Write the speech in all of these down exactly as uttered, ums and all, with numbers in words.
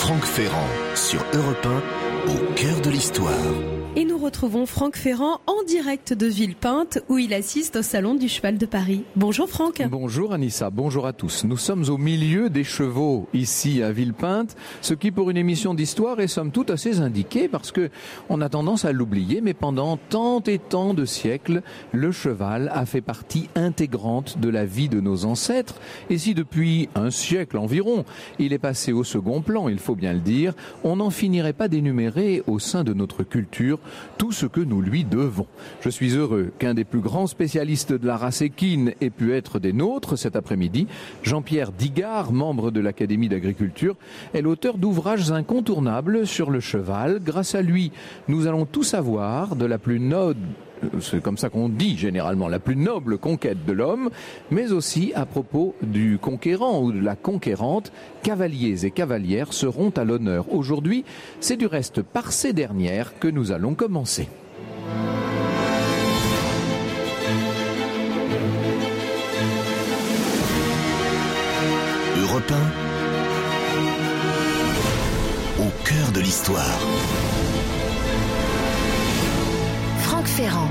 Franck Ferrand sur Europe un, au cœur de l'histoire. Et nous retrouvons Franck Ferrand en direct de Villepinte où il assiste au Salon du Cheval de Paris. Bonjour Franck. Bonjour Anissa, bonjour à tous. Nous sommes au milieu des chevaux ici à Villepinte, ce qui pour une émission d'histoire est somme toute assez indiqué parce que on a tendance à l'oublier, mais pendant tant et tant de siècles, le cheval a fait partie intégrante de la vie de nos ancêtres. Et si depuis un siècle environ, il est passé au second plan, il faut bien le dire, on n'en finirait pas d'énumérer au sein de notre culture tout ce que nous lui devons. Je suis heureux qu'un des plus grands spécialistes de la race équine ait pu être des nôtres cet après-midi. Jean-Pierre Digard, membre de l'Académie d'agriculture, est l'auteur d'ouvrages incontournables sur le cheval. Grâce à lui, nous allons tout savoir de la plus noble, c'est comme ça qu'on dit généralement, la plus noble conquête de l'homme, mais aussi à propos du conquérant ou de la conquérante. Cavaliers et cavalières seront à l'honneur. Aujourd'hui, c'est du reste par ces dernières que nous allons commencer. Europe un, au cœur de l'histoire. Franck Ferrand.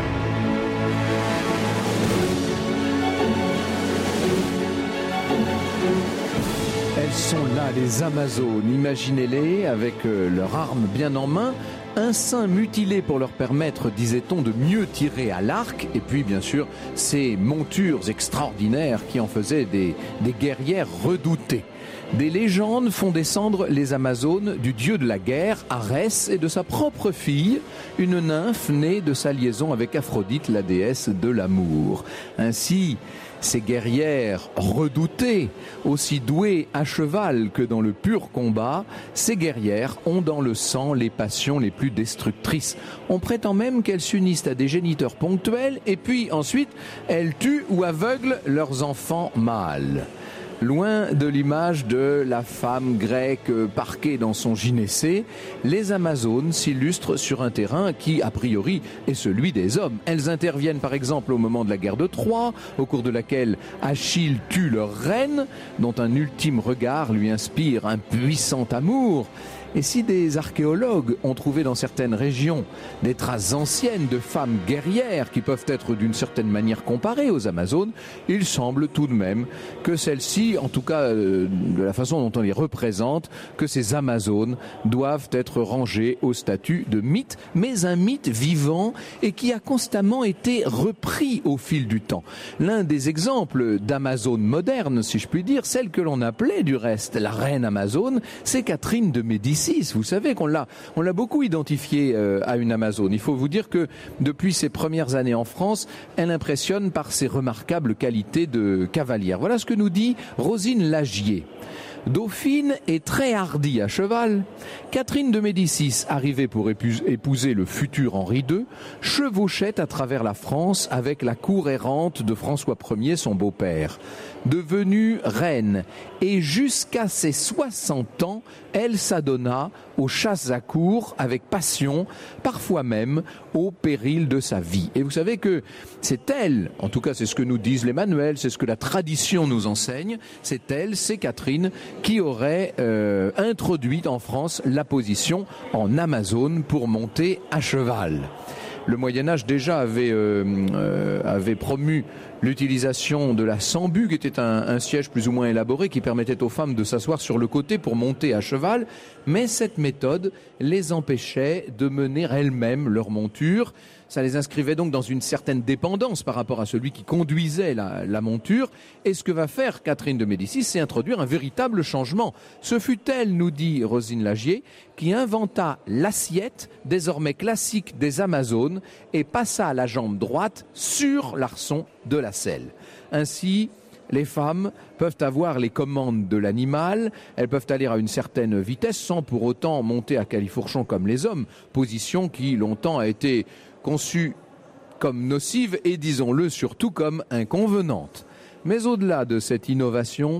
Elles sont là, les Amazones, imaginez-les, avec euh, leurs armes bien en main, un sein mutilé pour leur permettre, disait-on, de mieux tirer à l'arc, et puis bien sûr, ces montures extraordinaires qui en faisaient des, des guerrières redoutées. Des légendes font descendre les Amazones du dieu de la guerre, Arès, et de sa propre fille, une nymphe née de sa liaison avec Aphrodite, la déesse de l'amour. Ainsi, ces guerrières redoutées, aussi douées à cheval que dans le pur combat, ces guerrières ont dans le sang les passions les plus destructrices. On prétend même qu'elles s'unissent à des géniteurs ponctuels et puis ensuite, elles tuent ou aveuglent leurs enfants mâles. Loin de l'image de la femme grecque parquée dans son gynécée, les Amazones s'illustrent sur un terrain qui, a priori, est celui des hommes. Elles interviennent par exemple au moment de la guerre de Troie, au cours de laquelle Achille tue leur reine, dont un ultime regard lui inspire un puissant amour. Et si des archéologues ont trouvé dans certaines régions des traces anciennes de femmes guerrières qui peuvent être d'une certaine manière comparées aux Amazones, il semble tout de même que celles-ci, en tout cas euh, de la façon dont on les représente, que ces Amazones doivent être rangées au statut de mythe, mais un mythe vivant et qui a constamment été repris au fil du temps. L'un des exemples d'Amazone moderne, si je puis dire, celle que l'on appelait du reste la reine Amazone, c'est Catherine de Médicis. Vous savez qu'on l'a, on l'a beaucoup identifiée euh, à une Amazone. Il faut vous dire que depuis ses premières années en France, elle impressionne par ses remarquables qualités de cavalière. Voilà ce que nous dit Rosine Lagier. Dauphine et très hardie à cheval, Catherine de Médicis, arrivée pour épouser le futur Henri deux, chevauchait à travers la France avec la cour errante de François Ier, son beau-père. Devenue reine et jusqu'à ses soixante ans, elle s'adonna aux chasses à court avec passion, parfois même au péril de sa vie. Et vous savez que c'est elle, en tout cas c'est ce que nous disent les manuels, c'est ce que la tradition nous enseigne, c'est elle, c'est Catherine, qui aurait euh, introduit en France la position en Amazone pour monter à cheval. Le Moyen-Âge déjà avait, euh, euh, avait promu l'utilisation de la sambu, qui était un, un siège plus ou moins élaboré qui permettait aux femmes de s'asseoir sur le côté pour monter à cheval, mais cette méthode les empêchait de mener elles-mêmes leur monture. Ça les inscrivait donc dans une certaine dépendance par rapport à celui qui conduisait la, la monture. Et ce que va faire Catherine de Médicis, c'est introduire un véritable changement. Ce fut elle, nous dit Rosine Lagier, qui inventa l'assiette, désormais classique des Amazones, et passa à la jambe droite sur l'arçon de la selle. Ainsi, les femmes peuvent avoir les commandes de l'animal, elles peuvent aller à une certaine vitesse sans pour autant monter à califourchon comme les hommes, position qui longtemps a été conçue comme nocive et, disons-le, surtout comme inconvenante. Mais au-delà de cette innovation,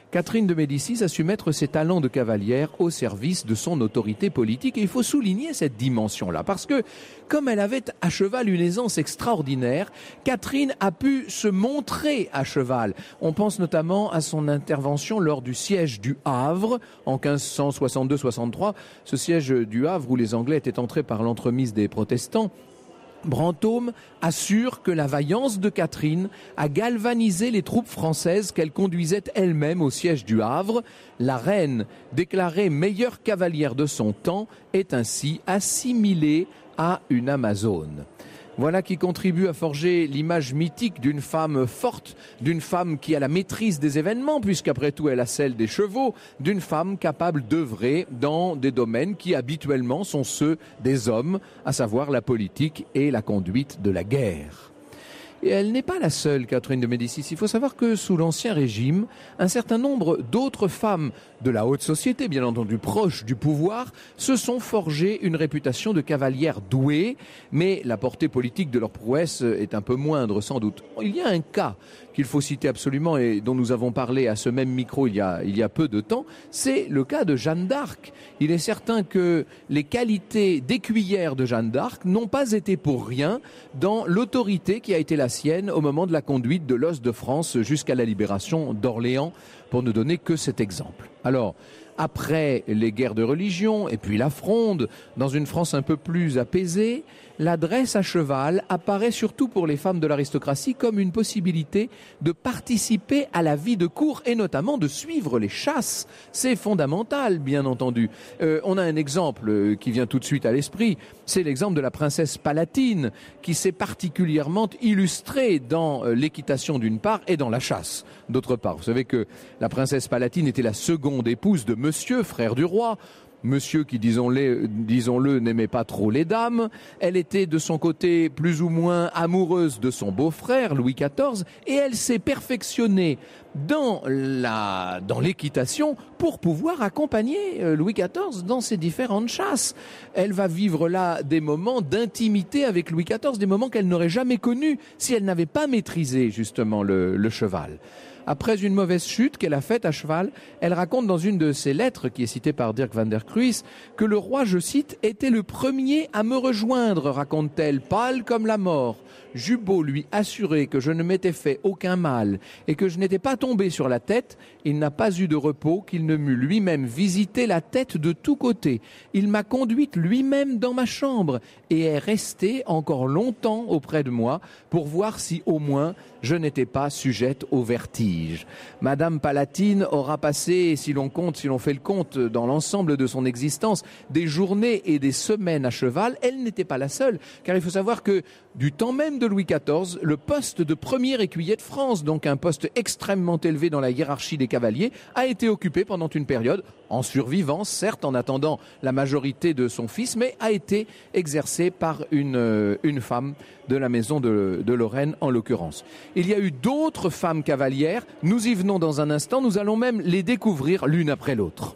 Catherine de Médicis a su mettre ses talents de cavalière au service de son autorité politique. Et il faut souligner cette dimension-là, parce que comme elle avait à cheval une aisance extraordinaire, Catherine a pu se montrer à cheval. On pense notamment à son intervention lors du siège du Havre en quinze cent soixante-deux soixante-trois, ce siège du Havre où les Anglais étaient entrés par l'entremise des protestants. Brantôme assure que la vaillance de Catherine a galvanisé les troupes françaises qu'elle conduisait elle-même au siège du Havre. La reine, déclarée meilleure cavalière de son temps, est ainsi assimilée à une Amazone. Voilà qui contribue à forger l'image mythique d'une femme forte, d'une femme qui a la maîtrise des événements, puisqu'après tout elle a celle des chevaux, d'une femme capable d'œuvrer dans des domaines qui habituellement sont ceux des hommes, à savoir la politique et la conduite de la guerre. Et elle n'est pas la seule, Catherine de Médicis. Il faut savoir que sous l'Ancien Régime, un certain nombre d'autres femmes de la haute société, bien entendu proches du pouvoir, se sont forgées une réputation de cavalières douées, mais la portée politique de leur prouesse est un peu moindre sans doute. Il y a un cas qu'il faut citer absolument et dont nous avons parlé à ce même micro il y a, il y a peu de temps, c'est le cas de Jeanne d'Arc. Il est certain que les qualités d'écuyère de Jeanne d'Arc n'ont pas été pour rien dans l'autorité qui a été la sienne au moment de la conduite de l'os de France jusqu'à la libération d'Orléans, pour ne donner que cet exemple. Alors, après les guerres de religion et puis la Fronde, dans une France un peu plus apaisée, la dresse à cheval apparaît surtout pour les femmes de l'aristocratie comme une possibilité de participer à la vie de cour et notamment de suivre les chasses. C'est fondamental, bien entendu. Euh, on a un exemple qui vient tout de suite à l'esprit, c'est l'exemple de la princesse Palatine, qui s'est particulièrement illustrée dans l'équitation d'une part et dans la chasse d'autre part. Vous savez que la princesse Palatine était la seconde épouse de Monsieur, frère du roi. Monsieur qui, disons-le, disons-le, n'aimait pas trop les dames. Elle était de son côté plus ou moins amoureuse de son beau-frère, Louis quatorze, et elle s'est perfectionnée dans la, dans l'équitation pour pouvoir accompagner Louis quatorze dans ses différentes chasses. Elle va vivre là des moments d'intimité avec Louis quatorze, des moments qu'elle n'aurait jamais connus si elle n'avait pas maîtrisé justement le, le cheval. Après une mauvaise chute qu'elle a faite à cheval, elle raconte dans une de ses lettres, qui est citée par Dirk van der Kruis, que le roi, je cite, était le premier à me rejoindre, raconte-t-elle, pâle comme la mort. J'eus beau lui assurer que je ne m'étais fait aucun mal et que je n'étais pas tombé sur la tête, il n'a pas eu de repos qu'il ne m'eût lui-même visité la tête de tous côtés. Il m'a conduite lui-même dans ma chambre et est resté encore longtemps auprès de moi pour voir si au moins je n'étais pas sujette au vertige. Madame Palatine aura passé, si l'on compte, si l'on fait le compte dans l'ensemble de son existence, des journées et des semaines à cheval. Elle n'était pas la seule, car il faut savoir que du temps même de Louis quatorze, le poste de premier écuyer de France, donc un poste extrêmement élevé dans la hiérarchie des cavaliers, a été occupé pendant une période, en survivance, certes, en attendant la majorité de son fils, mais a été exercé par une, une femme de la maison de, de Lorraine, en l'occurrence. Il y a eu d'autres femmes cavalières, nous y venons dans un instant, nous allons même les découvrir l'une après l'autre.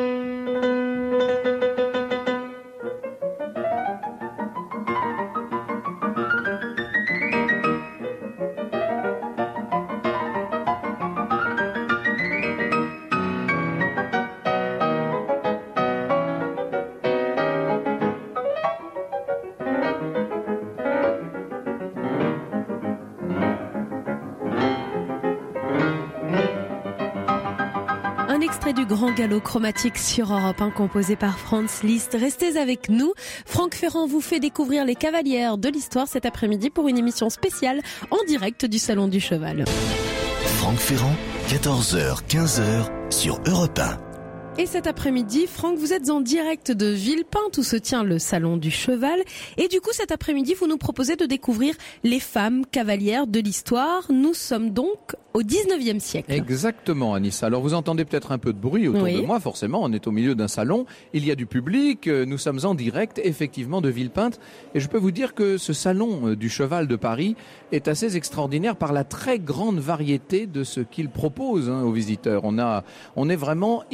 Extrait du Grand Galop chromatique sur Europe un, composé par Franz Liszt. Restez avec nous. Franck Ferrand vous fait découvrir les cavalières de l'histoire cet après-midi pour une émission spéciale en direct du Salon du Cheval. Franck Ferrand, quatorze heures quinze heures sur Europe un. Et cet après-midi, Franck, vous êtes en direct de Villepinte où se tient le Salon du Cheval. Et du coup, cet après-midi, vous nous proposez de découvrir les femmes cavalières de l'histoire. Nous sommes donc au dix-neuvième siècle. Exactement, Anissa. Alors, vous entendez peut-être un peu de bruit autour oui. de moi, forcément. On est au milieu d'un salon. Il y a du public. Nous sommes en direct, effectivement, de Villepinte. Et je peux vous dire que ce Salon du Cheval de Paris est assez extraordinaire par la très grande variété de ce qu'il propose hein, aux visiteurs. On a, on est vraiment immergé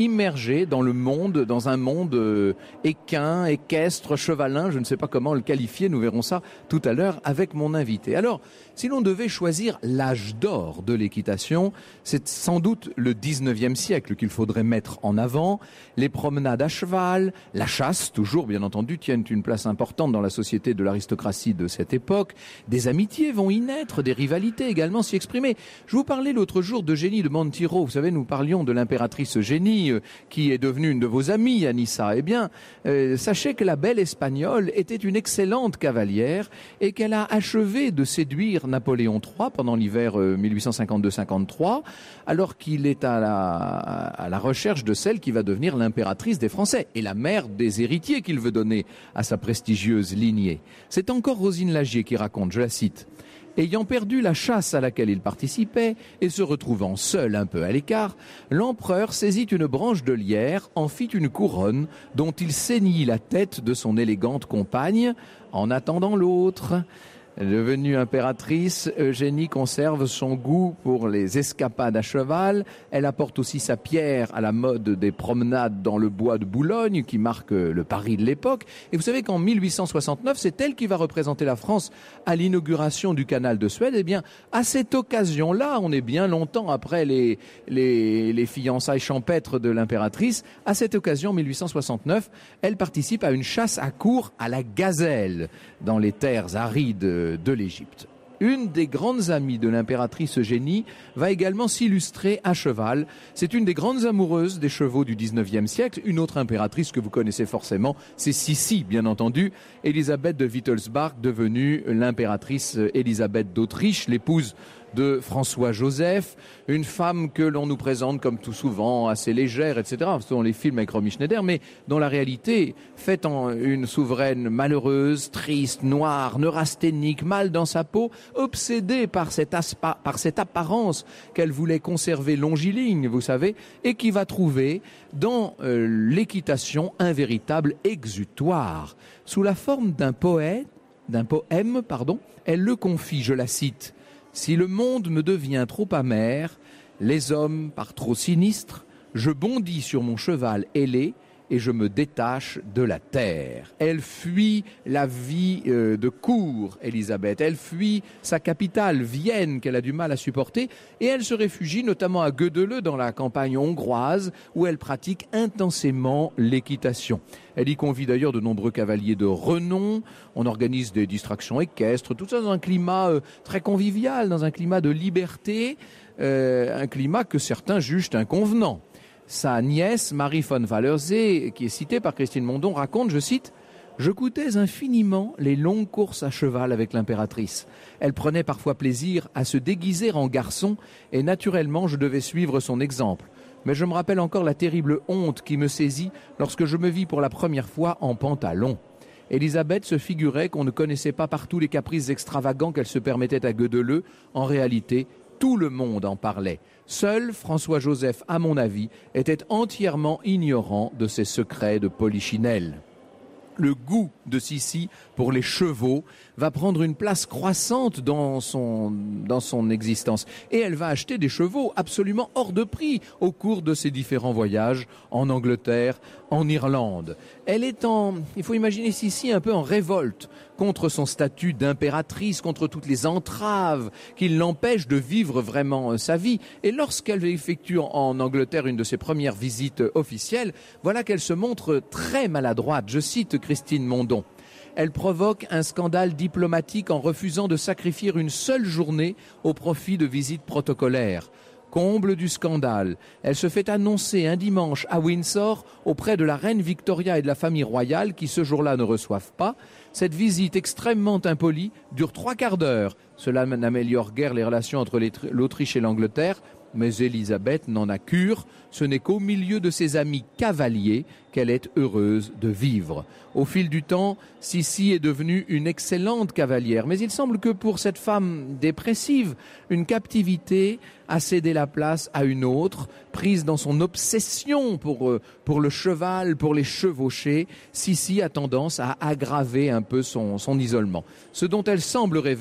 voyager dans le monde, dans un monde euh, équin, équestre, chevalin, je ne sais pas comment le qualifier, nous verrons ça tout à l'heure avec mon invité. Alors, si l'on devait choisir l'âge d'or de l'équitation, c'est sans doute le dix-neuvième siècle qu'il faudrait mettre en avant. Les promenades à cheval, la chasse, toujours bien entendu, tiennent une place importante dans la société de l'aristocratie de cette époque. Des amitiés vont y naître, des rivalités également s'y exprimer. Je vous parlais l'autre jour d'Eugénie de Montijo. Vous savez, nous parlions de l'impératrice Eugénie, euh, qui est devenue une de vos amies, Anissa. Eh bien, euh, sachez que la belle espagnole était une excellente cavalière et qu'elle a achevé de séduire Napoléon trois pendant l'hiver euh, mille huit cent cinquante-deux cinquante-trois, alors qu'il est à la, à la recherche de celle qui va devenir l'impératrice des Français et la mère des héritiers qu'il veut donner à sa prestigieuse lignée. C'est encore Rosine Lagier qui raconte, je la cite. Ayant perdu la chasse à laquelle il participait et se retrouvant seul un peu à l'écart, l'empereur saisit une branche de lierre, en fit une couronne dont il ceignit la tête de son élégante compagne en attendant l'autre. Devenue impératrice, Eugénie conserve son goût pour les escapades à cheval. Elle apporte aussi sa pierre à la mode des promenades dans le bois de Boulogne qui marque le Paris de l'époque. Et vous savez qu'en mille huit cent soixante-neuf, c'est elle qui va représenter la France à l'inauguration du canal de Suède. Eh bien, à cette occasion-là, on est bien longtemps après les, les, les fiançailles champêtres de l'impératrice. À cette occasion, mille huit cent soixante-neuf, elle participe à une chasse à courre à la gazelle dans les terres arides de l'Égypte. Une des grandes amies de l'impératrice Eugénie va également s'illustrer à cheval. C'est une des grandes amoureuses des chevaux du dix-neuvième siècle. Une autre impératrice que vous connaissez forcément, c'est Sissi, bien entendu, Élisabeth de Wittelsbach, devenue l'impératrice Élisabeth d'Autriche, l'épouse de François-Joseph, une femme que l'on nous présente comme tout souvent assez légère, et cetera. Ce sont les films avec Romy Schneider, mais dont la réalité fait en une souveraine malheureuse, triste, noire, neurasthénique, mal dans sa peau, obsédée par cette, aspa, par cette apparence qu'elle voulait conserver longiligne, vous savez, et qui va trouver dans euh, l'équitation un véritable exutoire. Sous la forme d'un poète, d'un poème, pardon, elle le confie, je la cite. Si le monde me devient trop amer, les hommes par trop sinistres, je bondis sur mon cheval ailé et je me détache de la terre. Elle fuit la vie euh, de cour, Élisabeth. Elle fuit sa capitale, Vienne, qu'elle a du mal à supporter, et elle se réfugie notamment à Gödöllő, dans la campagne hongroise, où elle pratique intensément l'équitation. Elle y convie d'ailleurs de nombreux cavaliers de renom. On organise des distractions équestres, tout ça dans un climat euh, très convivial, dans un climat de liberté, euh, un climat que certains jugent inconvenant. Sa nièce, Marie von Wallersee, qui est citée par Christine Mondon, raconte, je cite, « Je goûtais infiniment les longues courses à cheval avec l'impératrice. Elle prenait parfois plaisir à se déguiser en garçon et naturellement je devais suivre son exemple. Mais je me rappelle encore la terrible honte qui me saisit lorsque je me vis pour la première fois en pantalon. » Élisabeth se figurait qu'on ne connaissait pas partout les caprices extravagants qu'elle se permettait à Gödöllő. En réalité, tout le monde en parlait. Seul François-Joseph, à mon avis, était entièrement ignorant de ses secrets de polichinelle. Le goût de Sissi pour les chevaux va prendre une place croissante dans son, dans son existence. Et elle va acheter des chevaux absolument hors de prix au cours de ses différents voyages en Angleterre, en Irlande. Elle est en, il faut imaginer Sissi un peu en révolte contre son statut d'impératrice, contre toutes les entraves qui l'empêchent de vivre vraiment sa vie. Et lorsqu'elle effectue en Angleterre une de ses premières visites officielles, voilà qu'elle se montre très maladroite. Je cite Christine Mondon. Elle provoque un scandale diplomatique en refusant de sacrifier une seule journée au profit de visites protocolaires. Comble du scandale, elle se fait annoncer un dimanche à Windsor auprès de la reine Victoria et de la famille royale qui ce jour-là ne reçoivent pas. Cette visite extrêmement impolie dure trois quarts d'heure. Cela n'améliore guère les relations entre l'Autriche et l'Angleterre, mais Élisabeth n'en a cure. Ce n'est qu'au milieu de ses amis cavaliers qu'elle est heureuse de vivre. Au fil du temps, Sissi est devenue une excellente cavalière, mais il semble que pour cette femme dépressive, une captivité a cédé la place à une autre, prise dans son obsession pour, euh, pour le cheval, pour les chevauchés. Sissi a tendance à aggraver un peu son, son isolement. Ce dont elle semble rêver,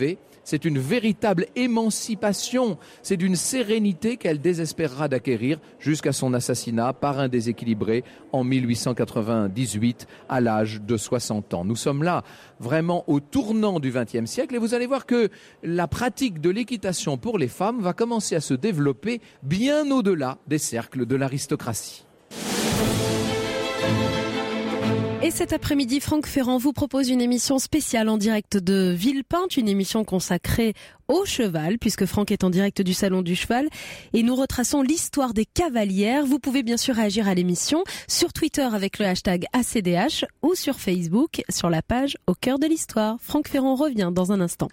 c'est une véritable émancipation, c'est d'une sérénité qu'elle désespérera d'acquérir jusqu'à son assassinat par un déséquilibré en mille huit cent quatre-vingt-dix-huit à l'âge de soixante ans. Nous sommes là vraiment au tournant du vingtième siècle et vous allez voir que la pratique de l'équitation pour les femmes va commencer à se développer bien au-delà des cercles de l'aristocratie. Et cet après-midi, Franck Ferrand vous propose une émission spéciale en direct de Villepinte, une émission consacrée au cheval, puisque Franck est en direct du Salon du Cheval, et nous retraçons l'histoire des cavalières. Vous pouvez bien sûr réagir à l'émission sur Twitter avec le hashtag A C D H ou sur Facebook sur la page Au cœur de l'histoire. Franck Ferrand revient dans un instant.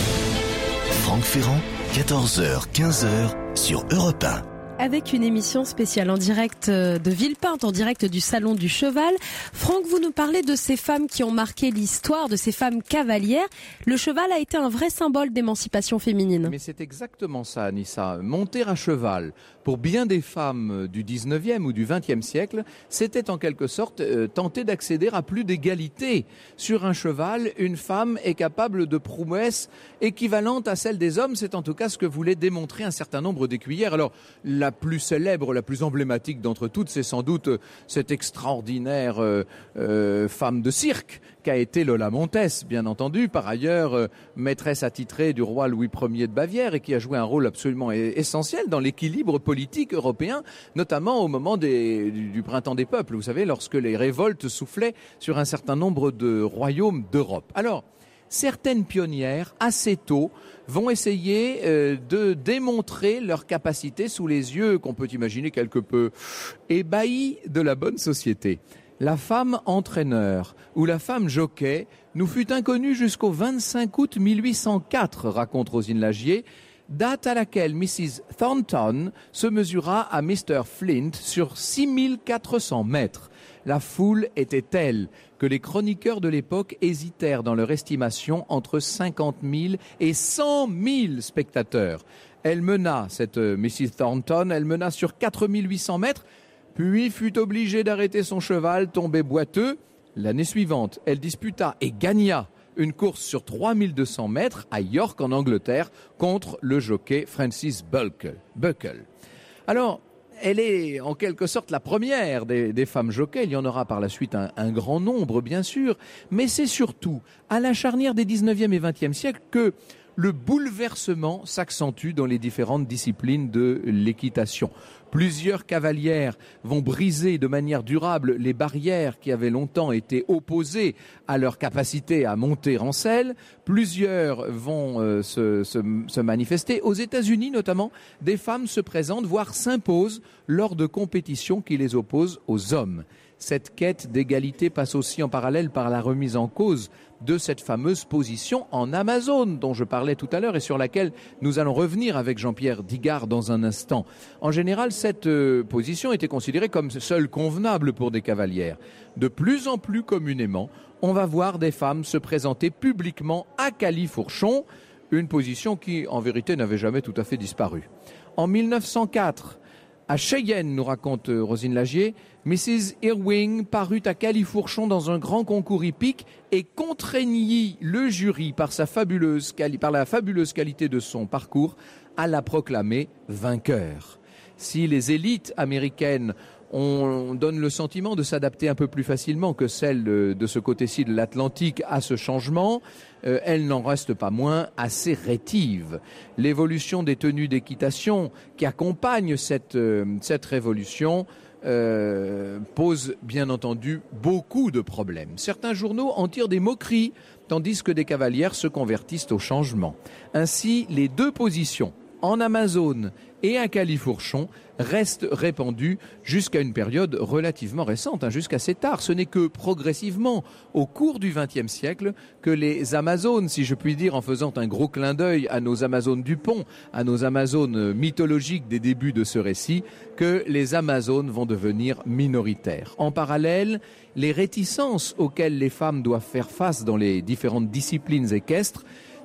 Franck Ferrand, quatorze heures quinze heures sur Europe un. Avec une émission spéciale en direct de Villepinte, en direct du Salon du Cheval. Franck, vous nous parlez de ces femmes qui ont marqué l'histoire, de ces femmes cavalières. Le cheval a été un vrai symbole d'émancipation féminine. Mais c'est exactement ça, Anissa. Monter à cheval, pour bien des femmes du dix-neuvième ou du vingtième siècle, c'était en quelque sorte euh, tenter d'accéder à plus d'égalité. Sur un cheval, une femme est capable de prouesses équivalentes à celles des hommes. C'est en tout cas ce que voulait démontrer un certain nombre d'écuyères. Alors, la plus célèbre, la plus emblématique d'entre toutes, c'est sans doute cette extraordinaire euh, euh, femme de cirque qu'a été Lola Montez, bien entendu, par ailleurs euh, maîtresse attitrée du roi Louis Ier de Bavière et qui a joué un rôle absolument essentiel dans l'équilibre politique européen, notamment au moment des, du, du printemps des peuples, vous savez, lorsque les révoltes soufflaient sur un certain nombre de royaumes d'Europe. Alors, certaines pionnières, assez tôt, vont essayer euh, de démontrer leur capacité sous les yeux qu'on peut imaginer quelque peu ébahis de la bonne société. La femme entraîneur ou la femme jockey nous fut inconnue jusqu'au vingt-cinq août mille huit cent quatre, raconte Rosine Lagier, date à laquelle missus Thornton se mesura à mister Flint sur six mille quatre cents mètres. La foule était telle que les chroniqueurs de l'époque hésitèrent dans leur estimation entre cinquante mille et cent mille spectateurs. Elle mena, cette missus Thornton, elle mena sur quatre mille huit cents mètres, puis fut obligée d'arrêter son cheval tombé boiteux. L'année suivante, elle disputa et gagna une course sur trois mille deux cents mètres à York en Angleterre contre le jockey Francis Buckle. Buckle. Alors, elle est en quelque sorte la première des, des femmes jockeys. Il y en aura par la suite un, un grand nombre, bien sûr. Mais c'est surtout à la charnière des dix-neuvième et vingtième siècles que le bouleversement s'accentue dans les différentes disciplines de l'équitation. Plusieurs cavalières vont briser de manière durable les barrières qui avaient longtemps été opposées à leur capacité à monter en selle. Plusieurs vont euh, se, se, se manifester. Aux États-Unis notamment, des femmes se présentent, voire s'imposent lors de compétitions qui les opposent aux hommes. Cette quête d'égalité passe aussi en parallèle par la remise en cause de cette fameuse position en Amazone dont je parlais tout à l'heure et sur laquelle nous allons revenir avec Jean-Pierre Digard dans un instant. En général, cette euh, position était considérée comme seule convenable pour des cavalières. De plus en plus communément, on va voir des femmes se présenter publiquement à califourchon, une position qui, en vérité, n'avait jamais tout à fait disparu. En mille neuf cent quatre, à Cheyenne, nous raconte Rosine Lagier, missus Irving parut à califourchon dans un grand concours hippique et contraignit le jury par, sa fabuleuse, par la fabuleuse qualité de son parcours à la proclamer vainqueur. Si les élites américaines on donne le sentiment de s'adapter un peu plus facilement que celles de, de ce côté-ci de l'Atlantique à ce changement, euh, elles n'en restent pas moins assez rétives. L'évolution des tenues d'équitation qui accompagne cette, euh, cette révolution euh, pose bien entendu beaucoup de problèmes. Certains journaux en tirent des moqueries, tandis que des cavalières se convertissent au changement. Ainsi, les deux positions, en Amazone et à califourchon, restent répandues jusqu'à une période relativement récente, hein, jusqu'à assez tard. Ce n'est que progressivement, au cours du vingtième siècle, que les Amazones, si je puis dire, en faisant un gros clin d'œil à nos Amazones du Pont, à nos Amazones mythologiques des débuts de ce récit, que les Amazones vont devenir minoritaires. En parallèle, les réticences auxquelles les femmes doivent faire face dans les différentes disciplines équestres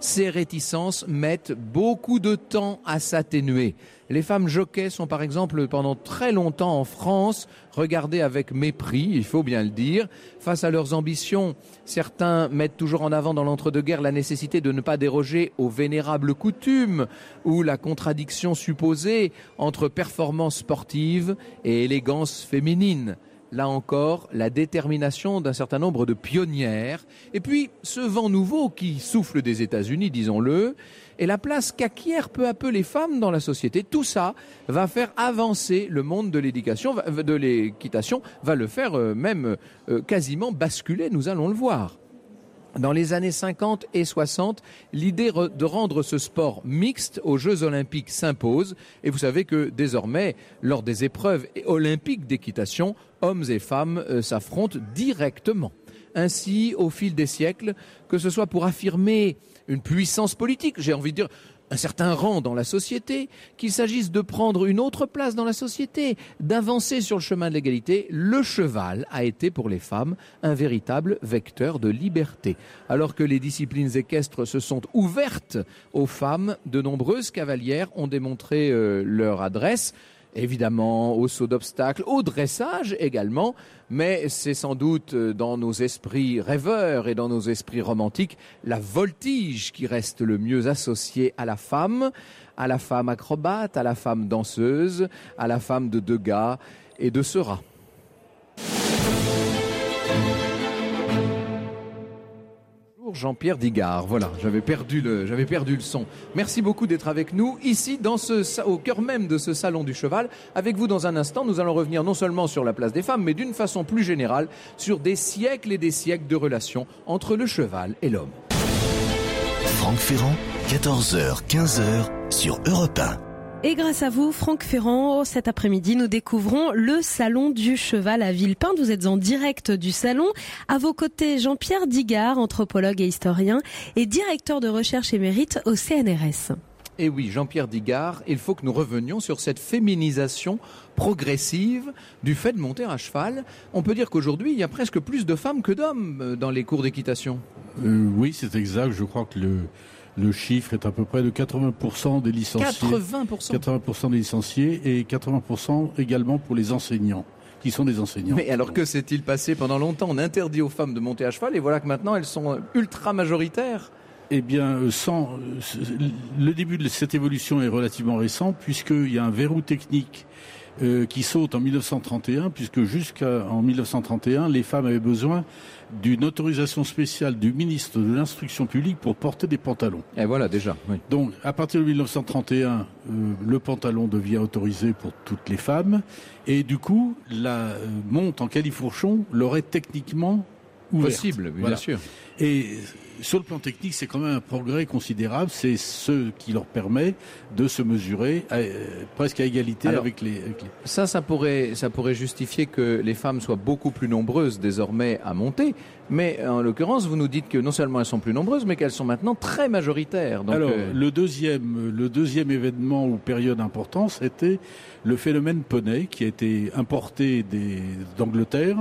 ces réticences mettent beaucoup de temps à s'atténuer. Les femmes jockeys sont par exemple pendant très longtemps en France regardées avec mépris, il faut bien le dire. Face à leurs ambitions, certains mettent toujours en avant dans l'entre-deux-guerres la nécessité de ne pas déroger aux vénérables coutumes ou la contradiction supposée entre performance sportive et élégance féminine. Là encore, la détermination d'un certain nombre de pionnières. Et puis, ce vent nouveau qui souffle des États-Unis, disons-le, et la place qu'acquièrent peu à peu les femmes dans la société. Tout ça va faire avancer le monde de l'éducation, de l'équitation, va le faire même quasiment basculer, nous allons le voir. Dans les années cinquante et soixante, l'idée de rendre ce sport mixte aux Jeux Olympiques s'impose. Et vous savez que désormais, lors des épreuves olympiques d'équitation, hommes et femmes euh, s'affrontent directement. Ainsi, au fil des siècles, que ce soit pour affirmer une puissance politique, j'ai envie de dire un certain rang dans la société, qu'il s'agisse de prendre une autre place dans la société, d'avancer sur le chemin de l'égalité, le cheval a été pour les femmes un véritable vecteur de liberté. Alors que les disciplines équestres se sont ouvertes aux femmes, de nombreuses cavalières ont démontré euh, leur adresse, évidemment au saut d'obstacle, au dressage également, mais c'est sans doute dans nos esprits rêveurs et dans nos esprits romantiques la voltige qui reste le mieux associée à la femme, à la femme acrobate, à la femme danseuse, à la femme de Degas et de Seurat. Jean-Pierre Digard, voilà, j'avais perdu le, j'avais perdu le son. Merci beaucoup d'être avec nous ici, dans ce, au cœur même de ce salon du cheval. Avec vous dans un instant, nous allons revenir non seulement sur la place des femmes, mais d'une façon plus générale, sur des siècles et des siècles de relations entre le cheval et l'homme. Franck Ferrand, quatorze heures quinze sur Europe un. Et grâce à vous, Franck Ferrand, cet après-midi, nous découvrons le Salon du Cheval à Villepinte. Vous êtes en direct du salon. À vos côtés, Jean-Pierre Digard, anthropologue et historien, et directeur de recherche émérite au C N R S. Et oui, Jean-Pierre Digard, il faut que nous revenions sur cette féminisation progressive du fait de monter à cheval. On peut dire qu'aujourd'hui, il y a presque plus de femmes que d'hommes dans les cours d'équitation. Euh, oui, c'est exact. Je crois que le... Le chiffre est à peu près de quatre-vingts pour cent des licenciés. quatre-vingts pour cent quatre-vingts pour cent des licenciés et quatre-vingts pour cent également pour les enseignants, qui sont des enseignants. Mais alors que s'est-il passé pendant longtemps? On interdit aux femmes de monter à cheval et voilà que maintenant elles sont ultra majoritaires. Eh bien, sans, le début de cette évolution est relativement récent puisqu'il y a un verrou technique euh, qui saute en mille neuf cent trente et un, puisque jusqu'en mille neuf cent trente et un, les femmes avaient besoin d'une autorisation spéciale du ministre de l'Instruction publique pour porter des pantalons. Et voilà déjà. Oui. Donc, à partir de mille neuf cent trente et un, euh, le pantalon devient autorisé pour toutes les femmes, et du coup, la euh, monte en califourchon l'aurait techniquement ouverte. Possible, oui, voilà. Bien sûr. Et sur le plan technique, c'est quand même un progrès considérable. C'est ce qui leur permet de se mesurer à, euh, presque à égalité Alors, avec, les, avec les... Ça, ça pourrait, ça pourrait justifier que les femmes soient beaucoup plus nombreuses désormais à monter. Mais en l'occurrence, vous nous dites que non seulement elles sont plus nombreuses, mais qu'elles sont maintenant très majoritaires. Donc, Alors, euh... le deuxième, le deuxième événement ou période importante, c'était le phénomène poney qui a été importé des, d'Angleterre.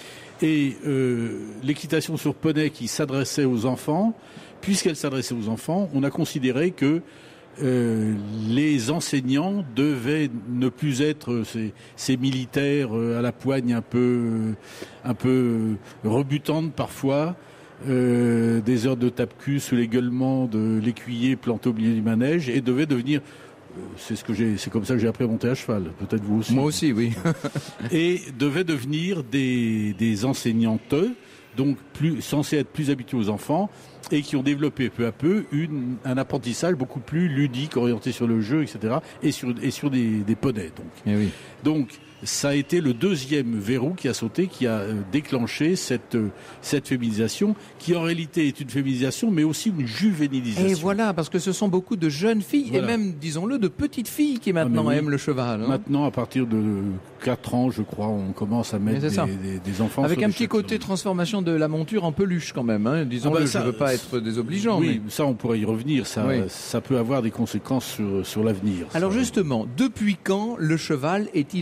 Et euh, l'équitation sur poney qui s'adressait aux enfants, puisqu'elle s'adressait aux enfants, on a considéré que euh, les enseignants devaient ne plus être ces, ces militaires à la poigne un peu, un peu rebutantes parfois, euh, des heures de tape-cul sous les gueulements de l'écuyer planté au milieu du manège, et devaient devenir... C'est ce que j'ai, c'est comme ça que j'ai appris à monter à cheval. Peut-être vous aussi. Moi aussi, oui. Et devaient devenir des, des enseignantes, donc plus, censées être plus habituées aux enfants, et qui ont développé peu à peu une, un apprentissage beaucoup plus ludique, orienté sur le jeu, et cetera, et sur, et sur des, des poneys. Donc. Et oui. donc, ça a été le deuxième verrou qui a sauté, qui a déclenché cette, cette féminisation, qui en réalité est une féminisation, mais aussi une juvénilisation. Et voilà, parce que ce sont beaucoup de jeunes filles, voilà. Et même, disons-le, de petites filles qui maintenant ah oui. aiment le cheval. Hein. Maintenant, à partir de quatre ans, je crois, on commence à mettre des, des, des enfants avec sur un petit côté transformation de la monture en peluche quand même. Hein. Disons, ah ben ça, je ne veux pas être désobligeant. Oui, mais... ça, on pourrait y revenir. Ça, oui. ça peut avoir des conséquences sur, sur l'avenir. Alors ça. justement, depuis quand le cheval est-il un animal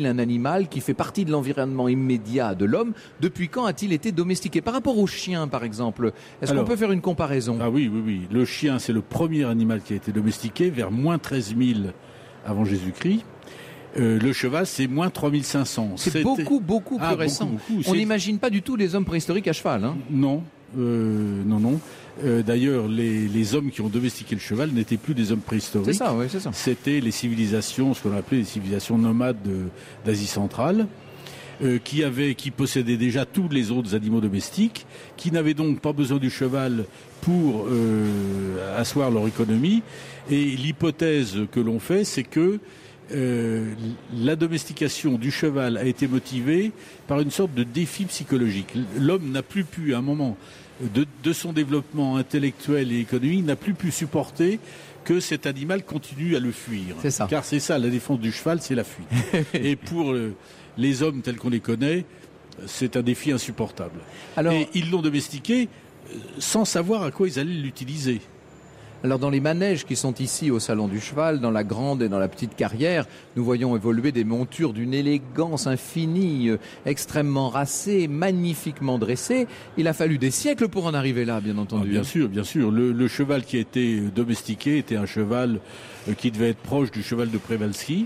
animal qui fait partie de l'environnement immédiat de l'homme. Depuis quand a-t-il été domestiqué? Par rapport au chien, par exemple, est-ce qu'on peut faire une comparaison? Ah oui, oui, oui. Le chien, c'est le premier animal qui a été domestiqué vers moins treize mille avant Jésus-Christ. Euh, le cheval, c'est moins trois mille cinq cents. C'est C'était... beaucoup, beaucoup plus ah, récent. Beaucoup, beaucoup. On n'imagine pas du tout les hommes préhistoriques à cheval. Hein. Non, euh, non, non. Euh, d'ailleurs, les, les hommes qui ont domestiqué le cheval n'étaient plus des hommes préhistoriques. C'est ça, oui, c'est ça. C'était les civilisations, ce qu'on appelait les civilisations nomades de, d'Asie centrale, euh, qui avaient, qui possédaient déjà tous les autres animaux domestiques, qui n'avaient donc pas besoin du cheval pour euh, asseoir leur économie. Et l'hypothèse que l'on fait, c'est que Euh, la domestication du cheval a été motivée par une sorte de défi psychologique. L'homme n'a plus pu, à un moment de, de son développement intellectuel et économique, n'a plus pu supporter que cet animal continue à le fuir. C'est ça. Car c'est ça, la défense du cheval, c'est la fuite. Et pour euh, les hommes tels qu'on les connaît, c'est un défi insupportable. Alors, et ils l'ont domestiqué euh, sans savoir à quoi ils allaient l'utiliser. Alors dans les manèges qui sont ici au Salon du Cheval, dans la grande et dans la petite carrière, nous voyons évoluer des montures d'une élégance infinie, euh, extrêmement racées, magnifiquement dressées. Il a fallu des siècles pour en arriver là, bien entendu. Ah, bien sûr, bien sûr. Le, le cheval qui a été domestiqué était un cheval euh, qui devait être proche du cheval de Przewalski.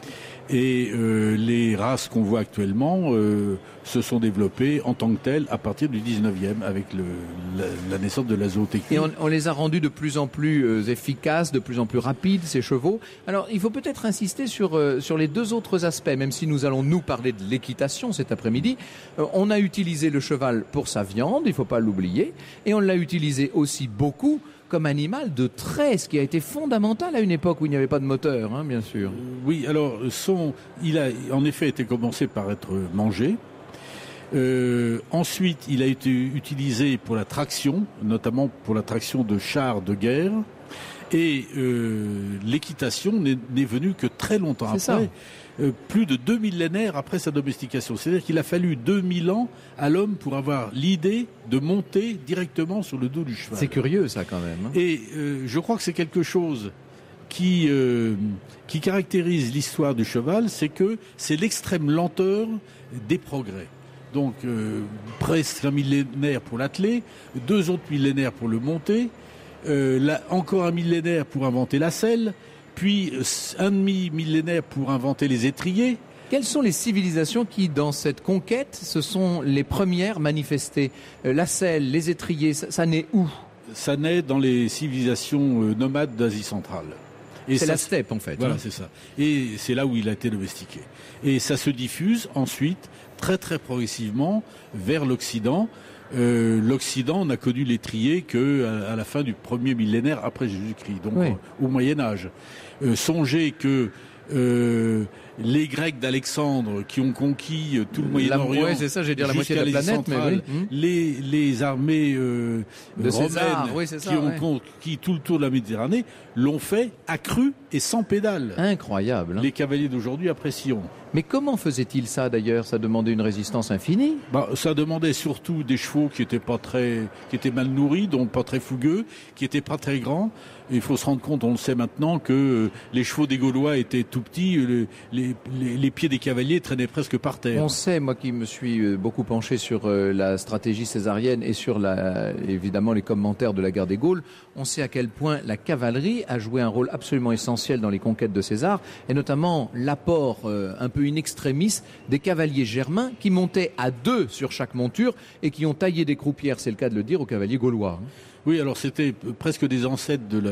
Et euh, les races qu'on voit actuellement euh, se sont développées en tant que telles à partir du dix-neuvième avec le, la, la naissance de la zootechnie. Et on, on les a rendus de plus en plus euh, efficaces, de plus en plus rapides, ces chevaux. Alors il faut peut-être insister sur, euh, sur les deux autres aspects, même si nous allons nous parler de l'équitation cet après-midi. Euh, on a utilisé le cheval pour sa viande, il ne faut pas l'oublier, et on l'a utilisé aussi beaucoup comme animal de trait, ce qui a été fondamental à une époque où il n'y avait pas de moteur, hein, bien sûr. Oui, alors son, il a en effet été commencé par être mangé. Euh, ensuite, il a été utilisé pour la traction, notamment pour la traction de chars de guerre. Et euh, l'équitation n'est, n'est venue que très longtemps C'est après. ça. Euh, plus de deux millénaires après sa domestication. C'est-à-dire qu'il a fallu deux mille ans à l'homme pour avoir l'idée de monter directement sur le dos du cheval. C'est curieux ça quand même. Hein. Et euh, je crois que c'est quelque chose qui, euh, qui caractérise l'histoire du cheval, c'est que c'est l'extrême lenteur des progrès. Donc euh, presque un millénaire pour l'atteler, deux autres millénaires pour le monter, euh, là, encore un millénaire pour inventer la selle, puis un demi-millénaire pour inventer les étriers. Quelles sont les civilisations qui, dans cette conquête, se sont les premières manifestées? euh, La selle, les étriers, ça, ça naît où? Ça naît dans les civilisations euh, nomades d'Asie centrale. Et c'est ça, la steppe en fait. Voilà, hein. c'est ça. Et c'est là où il a été domestiqué. Et ça se diffuse ensuite, très très progressivement, vers l'Occident. Euh, L'Occident n'a connu l'étrier que à, à la fin du premier millénaire après Jésus-Christ, donc oui. euh, au Moyen Âge. Euh, songez que euh, les Grecs d'Alexandre qui ont conquis euh, tout le Moyen-Orient, ouais, c'est ça, j'allais dire la moitié de la planète, centrale, mais oui. les, les armées euh, de romaines César, oui, c'est ça, qui ont ouais. conquis tout le tour de la Méditerranée l'ont fait accru et sans pédale. Incroyable. Hein. Les cavaliers d'aujourd'hui apprécieront. Mais comment faisait-il ça d'ailleurs? Ça demandait une résistance infinie. Bah, ça demandait surtout des chevaux qui étaient pas très, qui étaient mal nourris, donc pas très fougueux, qui étaient pas très grands. Et il faut se rendre compte, on le sait maintenant, que euh, les chevaux des Gaulois étaient tout petits, les, les, les, les pieds des cavaliers traînaient presque par terre. On sait, moi qui me suis beaucoup penché sur euh, la stratégie césarienne et sur la, évidemment les commentaires de la guerre des Gaules, on sait à quel point la cavalerie a joué un rôle absolument essentiel dans les conquêtes de César, et notamment l'apport euh, un peu in extremis des cavaliers germains qui montaient à deux sur chaque monture et qui ont taillé des croupières, c'est le cas de le dire, aux cavaliers gaulois. Oui, alors c'était presque des ancêtres de la,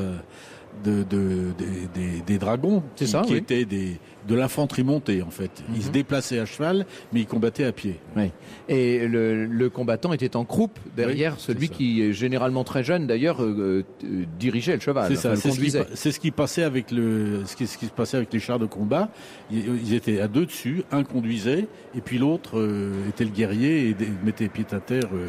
de, de, des, des, des dragons, c'est qui, ça, qui oui. étaient des, de l'infanterie montée en fait. Ils mm-hmm. se déplaçaient à cheval, mais ils combattaient à pied. Oui. Et le, le combattant était en croupe derrière oui, celui qui est généralement très jeune d'ailleurs euh, euh, dirigeait le cheval. C'est ça, enfin, c'est, le conduisait. Ce qui, c'est ce qui passait avec le, ce qui, ce qui se passait avec les chars de combat. Ils, ils étaient à deux dessus, un conduisait et puis l'autre euh, était le guerrier et mettait les pieds à terre. Euh,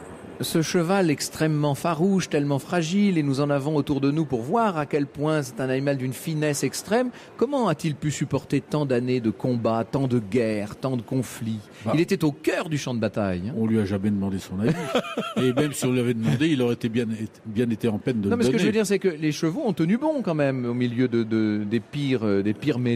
Ce cheval extrêmement farouche, tellement fragile, et nous en avons autour de nous pour voir à quel point c'est un animal d'une finesse extrême. Comment a-t-il pu supporter tant d'années de combats, tant de guerres, tant de conflits? bah, Il était au cœur du champ de bataille. Hein. On lui a jamais demandé son avis. Et même si on lui avait demandé, il aurait été bien, bien été en peine de non, le mais donner. Ce que je veux dire, c'est que les chevaux ont tenu bon quand même au milieu de, de, des, pires, des pires mêlées.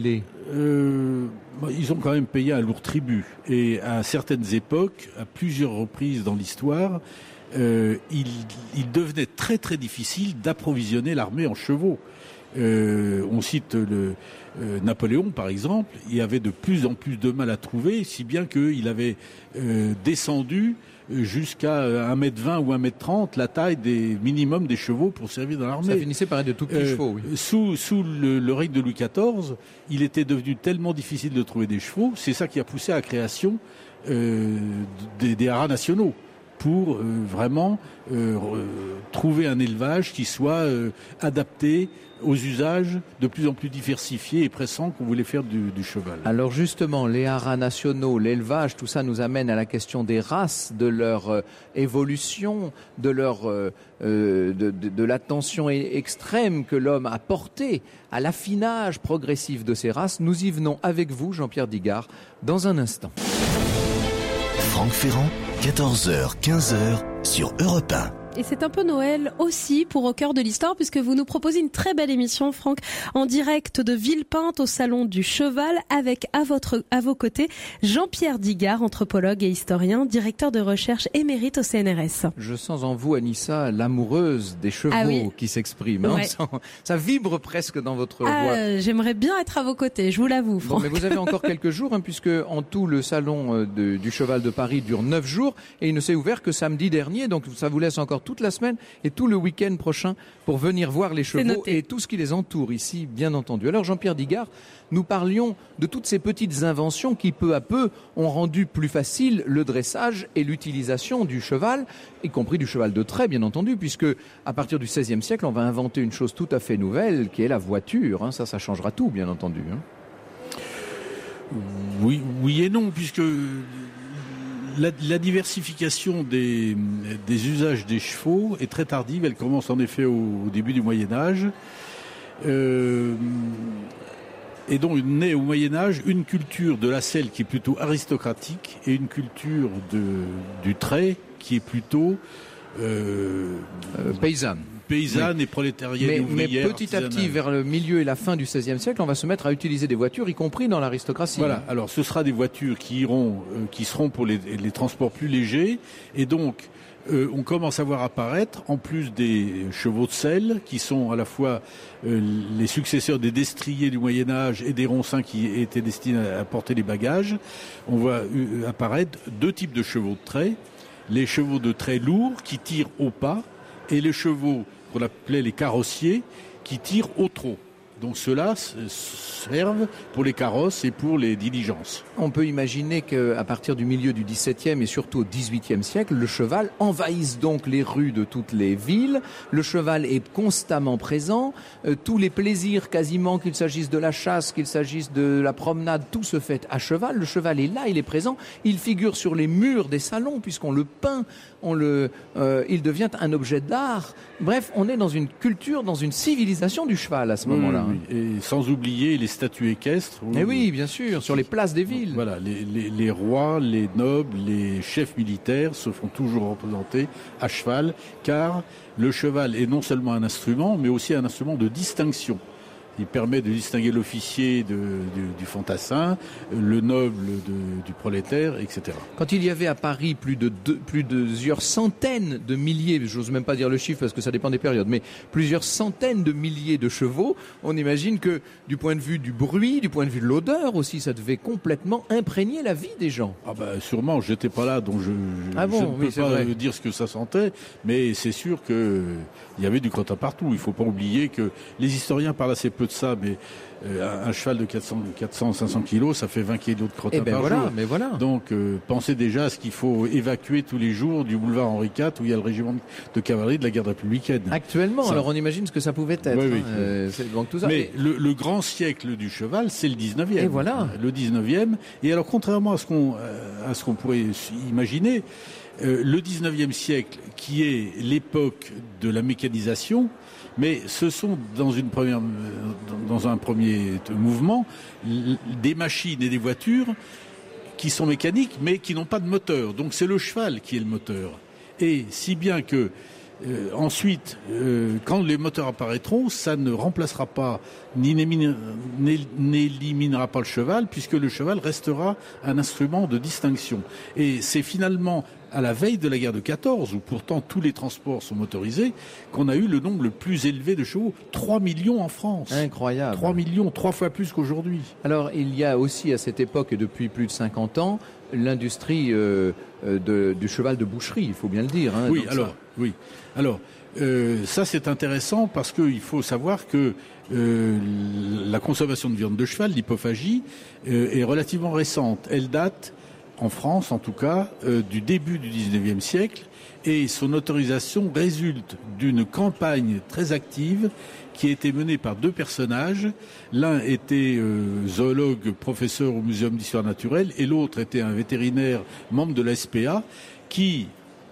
euh, ils ont quand même payé un lourd tribut. Et à certaines époques, à plusieurs reprises dans l'histoire, euh, il, il devenait très très difficile d'approvisionner l'armée en chevaux. Euh, on cite le euh, Napoléon par exemple, il avait de plus en plus de mal à trouver, si bien qu'il avait euh, descendu jusqu'à un mètre vingt ou un mètre trente la taille des minimum des chevaux pour servir dans l'armée. Ça finissait par être de tout petits euh, chevaux, oui. Sous, sous le, le règne de Louis quatorze, il était devenu tellement difficile de trouver des chevaux, c'est ça qui a poussé à la création euh, des, des haras nationaux, pour euh, vraiment euh, trouver un élevage qui soit euh, adapté aux usages de plus en plus diversifiés et pressants qu'on voulait faire du, du cheval. Alors justement, les haras nationaux, l'élevage, tout ça nous amène à la question des races, de leur euh, évolution, de leur euh, euh, de, de, de l'attention extrême que l'homme a portée à l'affinage progressif de ces races. Nous y venons avec vous, Jean-Pierre Digard, dans un instant. Franck Ferrand, quatorze heures quinze heures sur Europe un. Et c'est un peu Noël aussi pour Au cœur de l'histoire, puisque vous nous proposez une très belle émission, Franck, en direct de Villepinte au Salon du Cheval, avec à votre à vos côtés Jean-Pierre Digard, anthropologue et historien, directeur de recherche émérite au C N R S. Je sens en vous, Anissa, l'amoureuse des chevaux ah oui. qui s'exprime. Hein, ouais. ça, ça vibre presque dans votre ah, voix. J'aimerais bien être à vos côtés, je vous l'avoue, Franck. Bon, mais vous avez encore quelques jours, hein, puisque en tout le Salon de, du Cheval de Paris dure neuf jours, et il ne s'est ouvert que samedi dernier, donc ça vous laisse encore toute la semaine et tout le week-end prochain pour venir voir les chevaux et tout ce qui les entoure ici, bien entendu. Alors Jean-Pierre Digard, nous parlions de toutes ces petites inventions qui peu à peu ont rendu plus facile le dressage et l'utilisation du cheval, y compris du cheval de trait, bien entendu, puisque à partir du seizième siècle, on va inventer une chose tout à fait nouvelle, qui est la voiture. Hein. Ça, ça changera tout, bien entendu. Hein. Oui, oui et non, puisque La, la diversification des, des usages des chevaux est très tardive. Elle commence en effet au, au début du Moyen-Âge. Euh, et donc naît au Moyen-Âge une culture de la selle qui est plutôt aristocratique et une culture de, du trait qui est plutôt euh, euh, paysanne. Paysanne oui. et prolétarienne mais, et ouvrière. Mais petit à petit, vers le milieu et la fin du seizième siècle, on va se mettre à utiliser des voitures, y compris dans l'aristocratie. Voilà. Alors, ce sera des voitures qui iront, euh, qui seront pour les, les transports plus légers, et donc euh, on commence à voir apparaître, en plus des chevaux de selle, qui sont à la fois euh, les successeurs des destriers du Moyen Âge et des roncins qui étaient destinés à porter les bagages, on voit euh, apparaître deux types de chevaux de trait. Les chevaux de trait lourds qui tirent au pas, et les chevaux qu'on appelait les carrossiers qui tirent au trot. Donc ceux-là servent pour les carrosses et pour les diligences. On peut imaginer qu'à partir du milieu du dix-septième et surtout au dix-huitième siècle, le cheval envahisse donc les rues de toutes les villes. Le cheval est constamment présent. Euh, tous les plaisirs, quasiment, qu'il s'agisse de la chasse, qu'il s'agisse de la promenade, tout se fait à cheval. Le cheval est là, il est présent. Il figure sur les murs des salons puisqu'on le peint. On le, euh, il devient un objet d'art. Bref, on est dans une culture, dans une civilisation du cheval à ce moment-là. Oui, oui. Et sans oublier les statues équestres. Et oui, bien sûr, sur les places des villes. Voilà, les, les, les rois, les nobles, les chefs militaires se font toujours représenter à cheval, car le cheval est non seulement un instrument, mais aussi un instrument de distinction. Il permet de distinguer l'officier de, du, du fantassin, le noble de, du prolétaire, et cetera. Quand il y avait à Paris plus de deux, plus de plusieurs centaines de milliers, j'ose même pas dire le chiffre parce que ça dépend des périodes, mais plusieurs centaines de milliers de chevaux, on imagine que du point de vue du bruit, du point de vue de l'odeur aussi, ça devait complètement imprégner la vie des gens. Ah ben sûrement, j'étais pas là, donc je, je, ah bon, je ne oui, peux pas vrai. dire ce que ça sentait, mais c'est sûr que il y avait du crottin partout. Il faut pas oublier que les historiens parlent assez peu de ça, mais euh, un cheval de quatre cents, cinq cents kilos, ça fait vingt kilos de crottin eh ben par voilà, jour. Mais voilà. Donc, euh, pensez déjà à ce qu'il faut évacuer tous les jours du boulevard Henri quatre où il y a le régiment de cavalerie de la garde républicaine. Actuellement, ça. Alors on imagine ce que ça pouvait être. Oui, oui. Hein, euh, donc tout ça. Mais et... le, le grand siècle du cheval, c'est le dix-neuvième. Et voilà. Le dix-neuvième. Et alors, contrairement à ce qu'on, à ce qu'on pourrait imaginer, euh, le dix-neuvième siècle, qui est l'époque de la mécanisation, mais ce sont dans une première, dans un premier mouvement, des machines et des voitures qui sont mécaniques, mais qui n'ont pas de moteur. Donc c'est le cheval qui est le moteur. Et si bien que Euh, ensuite, euh, quand les moteurs apparaîtront, ça ne remplacera pas ni n'éliminera pas le cheval, puisque le cheval restera un instrument de distinction. Et c'est finalement à la veille de la guerre de quatorze, où pourtant tous les transports sont motorisés, qu'on a eu le nombre le plus élevé de chevaux, trois millions en France. Incroyable. trois millions, trois fois plus qu'aujourd'hui. Alors, il y a aussi à cette époque, et depuis plus de cinquante ans, l'industrie euh, de, du cheval de boucherie, il faut bien le dire. Hein, oui, donc alors, ça... oui. Alors, euh, ça c'est intéressant parce qu'il faut savoir que euh, la consommation de viande de cheval, l'hypophagie, euh, est relativement récente. Elle date, en France en tout cas, euh, du début du dix-neuvième siècle, et son autorisation résulte d'une campagne très active qui a été menée par deux personnages. L'un était euh, zoologue, professeur au Muséum d'histoire naturelle, et l'autre était un vétérinaire, membre de la S P A, qui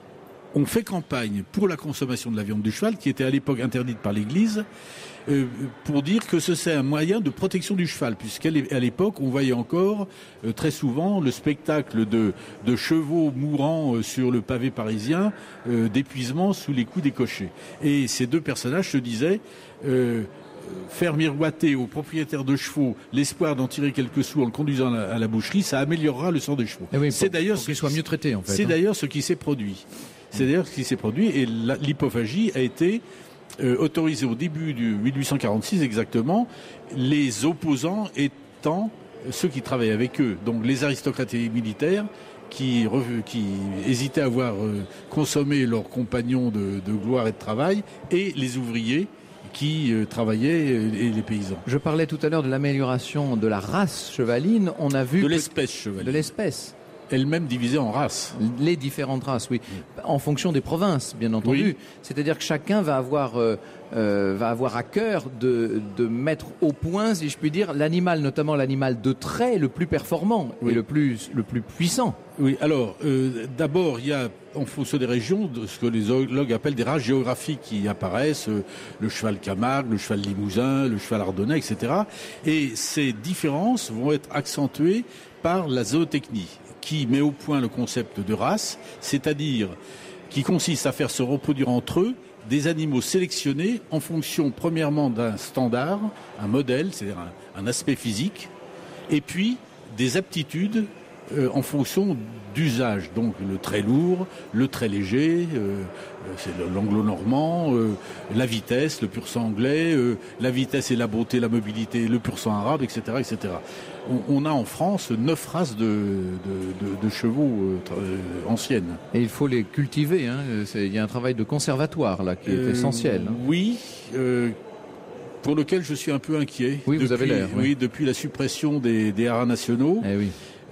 ont fait campagne pour la consommation de la viande du cheval, qui était à l'époque interdite par l'Église, euh, pour dire que ce c'est un moyen de protection du cheval, puisqu'à l'époque, on voyait encore euh, très souvent le spectacle de, de chevaux mourant euh, sur le pavé parisien, euh, d'épuisement sous les coups des cochers. Et ces deux personnages se disaient... Euh, faire miroiter aux propriétaires de chevaux l'espoir d'en tirer quelques sous en le conduisant à la, à la boucherie, ça améliorera le sort des chevaux. Oui, c'est d'ailleurs ce qu'il soit mieux traité en fait. C'est hein. d'ailleurs ce qui s'est produit. C'est d'ailleurs ce qui s'est produit, et l'hypophagie a été euh, autorisée au début du mille huit cent quarante-six exactement, les opposants étant ceux qui travaillaient avec eux, donc les aristocrates et les militaires qui, qui hésitaient à voir euh, consommer leurs compagnons de, de gloire et de travail, et les ouvriers qui euh, travaillaient et les paysans. Je parlais tout à l'heure de l'amélioration de la race chevaline. On a vu de l'espèce chevaline. De l'espèce. Elle-même divisée en races. Les différentes races, oui. En fonction des provinces, bien entendu. Oui. C'est-à-dire que chacun va avoir, euh, euh, va avoir à cœur de, de mettre au point, si je puis dire, l'animal, notamment l'animal de trait le plus performant oui. et le plus, le plus puissant. Oui, alors, euh, d'abord, il y a, en fonction des régions, de ce que les zoologues appellent des races géographiques qui apparaissent, euh, le cheval Camargue, le cheval Limousin, le cheval Ardennais, et cetera. Et ces différences vont être accentuées par la zootechnie, qui met au point le concept de race, c'est-à-dire qui consiste à faire se reproduire entre eux des animaux sélectionnés en fonction, premièrement, d'un standard, un modèle, c'est-à-dire un, un aspect physique, et puis des aptitudes euh, en fonction d'usage. Donc le très lourd, le très léger, euh, c'est l'anglo-normand, euh, la vitesse, le pur sang anglais, euh, la vitesse et la beauté, la mobilité, le pur sang arabe, et cetera, et cetera. On, on a en France neuf races de, de, de, de chevaux euh, anciennes. Et il faut les cultiver. Hein. Il y a un travail de conservatoire là qui est euh, essentiel. Hein. Oui. Euh, pour lequel je suis un peu inquiet. Oui, depuis, vous avez l'air. Oui. oui, depuis la suppression des, des haras nationaux. Eh oui.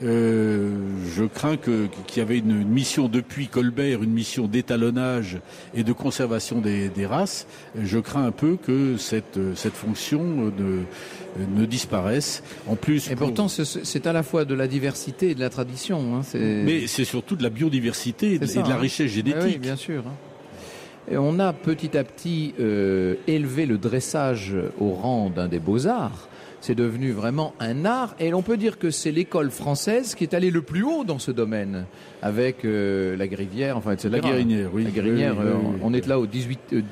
Euh, je crains que, qu'il y avait une, une mission depuis Colbert, une mission d'étalonnage et de conservation des, des races. Je crains un peu que cette, cette fonction ne, ne disparaisse. En plus, et pour... pourtant, c'est à la fois de la diversité et de la tradition. Hein, mais c'est surtout de la biodiversité et de, ça, et de la hein. richesse génétique. Oui, bien sûr. Hein. Et on a petit à petit euh, élevé le dressage au rang d'un des beaux-arts. C'est devenu vraiment un art, et l'on peut dire que c'est l'école française qui est allée le plus haut dans ce domaine, avec euh, la Grivière, enfin, et cetera. La Guérinière, oui. La Guérinière, oui, oui, oui, on, on est là au dix-huitième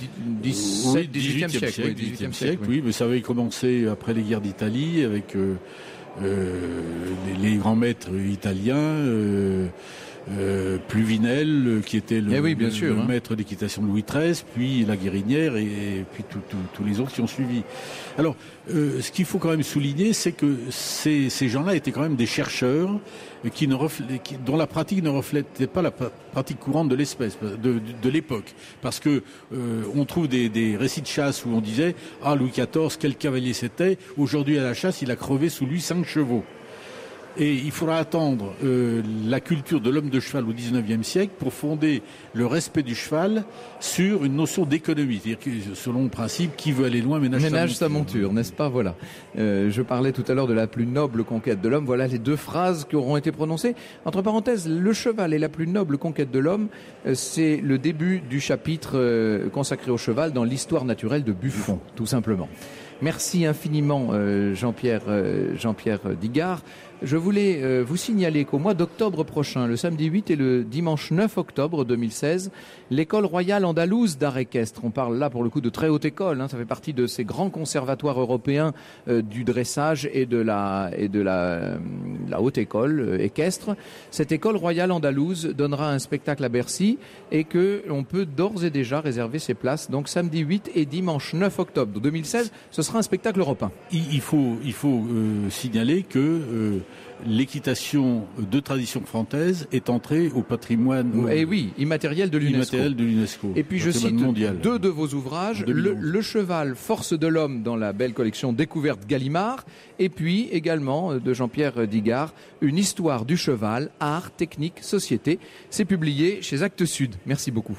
siècle, siècle, oui, dix-huitième siècle, oui, mais ça avait commencé après les guerres d'Italie, avec euh, euh, les, les grands maîtres italiens. Euh, Euh, Pluvinel, qui était le, eh oui, bien le, sûr, le hein. maître d'équitation de Louis treize, puis la Guérinière et, et puis tous les autres qui ont suivi. Alors, euh, ce qu'il faut quand même souligner, c'est que ces, ces gens-là étaient quand même des chercheurs qui ne reflètent, qui, dont la pratique ne reflétait pas la pratique courante de l'espèce, de, de, de l'époque. Parce que euh, on trouve des, des récits de chasse où on disait « Ah, Louis quatorze, quel cavalier c'était. Aujourd'hui, à la chasse, il a crevé sous lui cinq chevaux. » Et il faudra attendre euh, la culture de l'homme de cheval au dix-neuvième siècle pour fonder le respect du cheval sur une notion d'économie. C'est-à-dire que selon le principe, qui veut aller loin ménage, ménage sa monture, sa monture, n'est-ce pas? Voilà. Euh, je parlais tout à l'heure de la plus noble conquête de l'homme. Voilà les deux phrases qui auront été prononcées. Entre parenthèses, le cheval est la plus noble conquête de l'homme. Euh, c'est le début du chapitre euh, consacré au cheval dans l'histoire naturelle de Buffon, tout simplement. Merci infiniment euh, Jean-Pierre euh, Jean-Pierre Digard. je voulais euh, vous signaler qu'au mois d'octobre prochain, le samedi huit et le dimanche neuf octobre deux mille seize, l'école royale andalouse d'art équestre, on parle là pour le coup de très haute école, hein, ça fait partie de ces grands conservatoires européens euh, du dressage et de la, et de la, euh, la haute école euh, équestre. Cette école royale andalouse donnera un spectacle à Bercy et que l'on peut d'ores et déjà réserver ses places. Donc samedi huit et dimanche neuf octobre deux mille seize, ce sera un spectacle européen. Il, il faut, il faut euh, signaler que euh, l'équitation de tradition française est entrée au patrimoine Et oui, immatériel de l'UNESCO. immatériel de l'UNESCO. Et puis je cite mondial. deux de vos ouvrages, le, le cheval Force de l'homme dans la belle collection Découverte Gallimard, et puis également de Jean-Pierre Digard, Une histoire du cheval, art, technique, société. C'est publié chez Actes Sud. Merci beaucoup.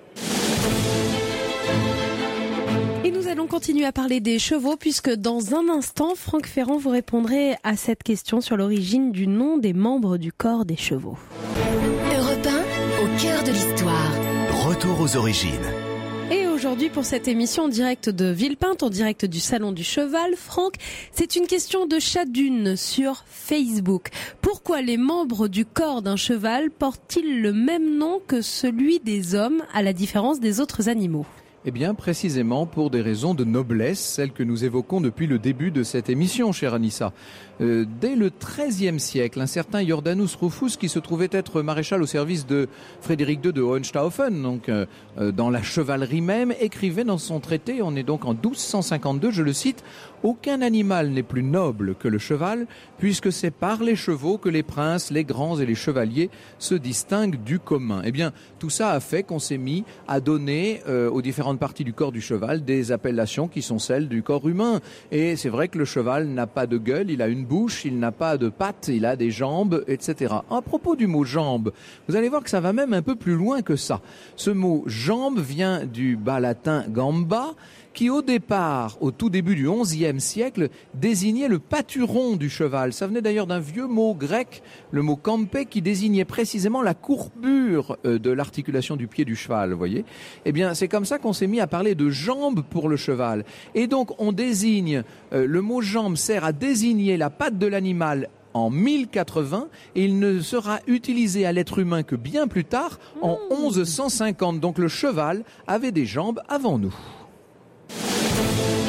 Et nous allons continuer à parler des chevaux puisque dans un instant, Franck Ferrand, vous répondrez à cette question sur l'origine du nom des membres du corps des chevaux. Europe un, au cœur de l'histoire. Retour aux origines. Et aujourd'hui, pour cette émission en direct de Villepinte, en direct du Salon du Cheval, Franck, c'est une question de Chadune sur Facebook. Pourquoi les membres du corps d'un cheval portent-ils le même nom que celui des hommes, à la différence des autres animaux ? Eh bien, précisément pour des raisons de noblesse, celles que nous évoquons depuis le début de cette émission, chère Anissa. Euh, dès le treizième siècle, un certain Jordanus Rufus, qui se trouvait être maréchal au service de Frédéric deux de Hohenstaufen, donc euh, dans la chevalerie même, écrivait dans son traité, on est donc en douze cent cinquante-deux, je le cite, « Aucun animal n'est plus noble que le cheval, puisque c'est par les chevaux que les princes, les grands et les chevaliers se distinguent du commun. » Eh bien, tout ça a fait qu'on s'est mis à donner euh, aux différentes parties du corps du cheval des appellations qui sont celles du corps humain. Et c'est vrai que le cheval n'a pas de gueule, il a une bouche, il n'a pas de pattes, il a des jambes, et cetera. À propos du mot jambe, vous allez voir que ça va même un peu plus loin que ça. Ce mot jambe vient du bas latin gamba, qui au départ, au tout début du onzième siècle, désignait le pâturon du cheval. Ça venait d'ailleurs d'un vieux mot grec, le mot campé, qui désignait précisément la courbure de l'articulation du pied du cheval, vous voyez. Eh bien, c'est comme ça qu'on s'est mis à parler de jambes pour le cheval. Et donc, on désigne, euh, le mot jambe sert à désigner la patte de l'animal en mille quatre-vingts, et il ne sera utilisé à l'être humain que bien plus tard, en onze cent cinquante. Donc le cheval avait des jambes avant nous.